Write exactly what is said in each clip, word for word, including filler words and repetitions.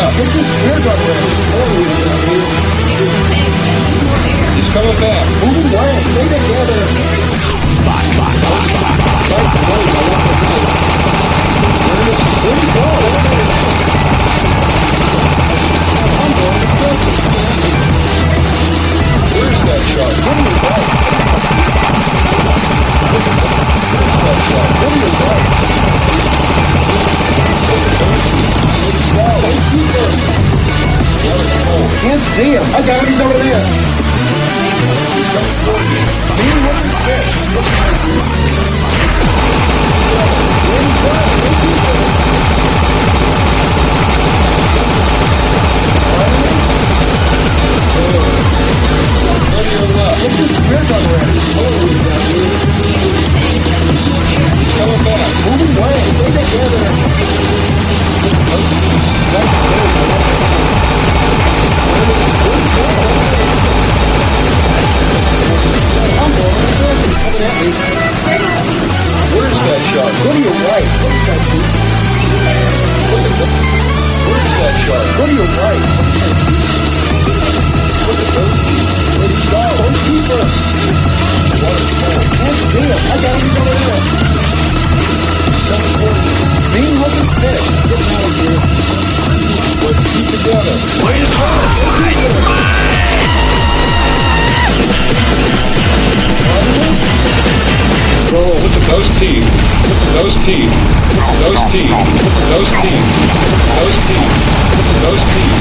shot. Get this spear gun ready. He's coming back. Moving away. Stay together. Right away. Where you go? Where's that shot? What do you want? Where's that shot? What do you want? Can't see him. I got him. He's over there. Coming back. Moving away. Stay together. Where's that shot? Go to your right. Where's that shot? Go to your right. Where's he go? Where's keeper? Can't see him. I got him over there. Being holding fish. Get out of here. Let's keep together. Wait a Roll with the those teeth. Those teeth. Those teeth. Those teeth. Those teeth. Those teeth.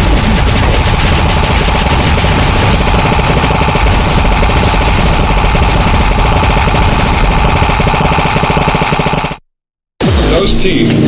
Those teeth.